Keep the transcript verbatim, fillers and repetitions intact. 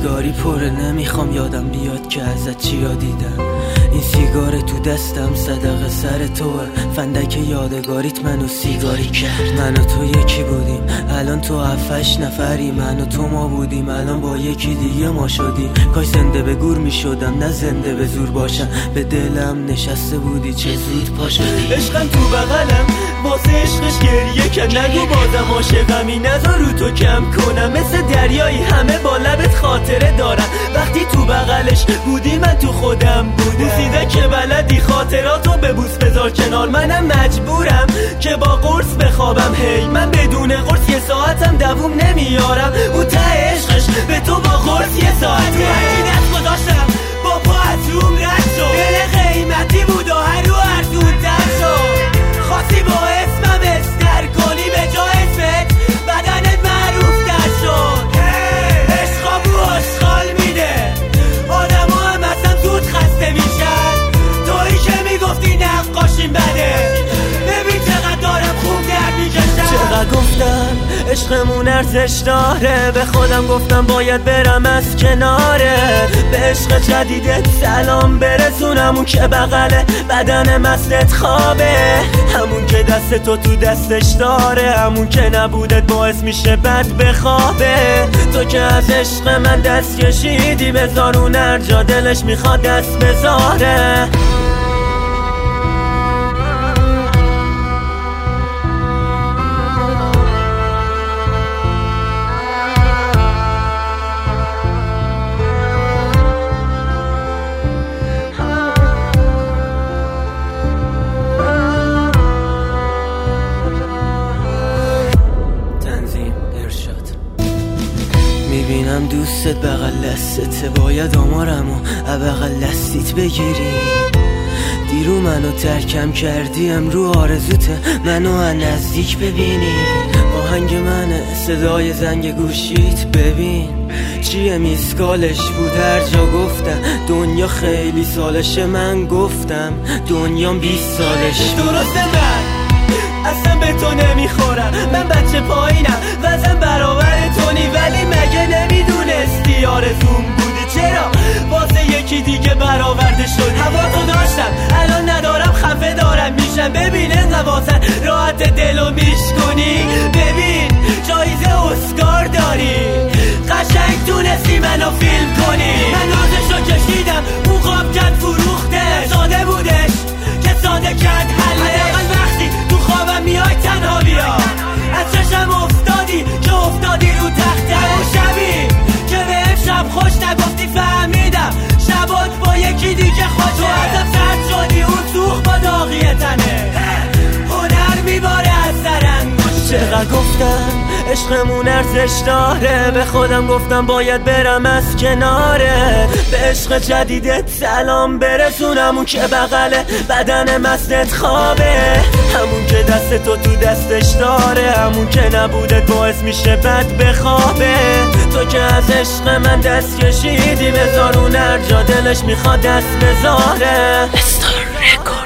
سیگاری پره نمیخوام یادم بیاد که ازت چیا دیدم. این سیگار تو دستم صدقه سر توه، فندک یادگاریت منو سیگاری کرد. من و تو یکی بودیم الان تو هفتش نفری، من و تو ما بودیم الان با یکی دیگه ما شدیم. کاش زنده به گور میشدم نه زنده به زور باشم، به دلم نشسته بودی چه زود پا شدی. عشقم تو بغلم واسه عشقش گریه کرد، نگو بازم عاشقمی نذار رو تو کم کنم. مثل دریایی همه با لبت خاطره دارم، وقتی تو بغلش بودی من تو خودم بودم. بوسیده که بلدی خاطراتو ببوس بذار کنار، منم مجبورم که با قرص بخوابم. هی من بدون قرص یه ساعتم دووم نمیارم، اون ته عشقش به تو با قرص یه ساعت رو هرکی دست گذاشتم با پا از روم رد شد. دل قیمتی بود و هر رو ارزون در شد، خواستی با اسمم استر کنی به جا اسمت بدنت معروف در شد. عشقا بو آشغال میده، آدم ها هم اصلا زود خسته میشن. تویی که میگفتی نقاشیم بده، ببین چقدر دارم خوب درد میکشم. چقدر گفتم عشقمون ارزش داره، به خودم گفتم باید برم از کناره. به عشق جدیدت سلام برسونم، اون که بغل بدن مستت خوابه، همون که دست تو تو دستش داره، همون که نبودت باعث میشه بد بخوابه. تو که از عشق من دست کشیدی، بذار اون هر جا دلش میخواد دست بذاره. میبینم دوستت بغل دستته، باید آمارمو بغل دستیت بگیری. دیرو منو ترکم کردی، امرو آرزوته منو از نزدیک ببینی. آهنگ منه صدای زنگ گوشیت، ببین چیه میسکالش بود هر جا گفتم. دنیا خیلی سالشه، من گفتم دنیام بیست سالشه. درسته من اصلا به تو نمیخورم، من بچه پایینم وزن برابر تونی، ولی مگه نمیدونستی آرزوم بودی؟ چرا واسه یکی دیگه برآورده شدی؟ هوا تو داشتم الان ندارم، خفه دارم میشم. ببین انقدر واسه راحت دلو میشکنی، ببین جایزه اسکار داری، قشنگ تونستی منو فیلم کنی. من نازشو کشیدم اون خواب کرد فروخته، ساده بودش که ساده کرد حله. وقتی تو خوابم میای تنها بیا، از چشم افتادی که افتادی رو تخته. اون شبی که به شب خوش نگفتی فهمیدم شبات با یکی دیگه خوشه. تو ازم سرد شدی اون سوخ با داغی تنه، هنر میباره از سر انگشته. چقدر گفتم عشقمون ارزش داره، به خودم گفتم باید برم از کناره. به عشق جدیدت سلام برسونم، اون که بغل بدن مستت خوابه، همون که دست تو تو دستش داره، همون که نبودت باعث میشه بد بخوابه. تو که از عشق من دست کشیدی، بذار اون هر جا دلش میخواد دست بذاره.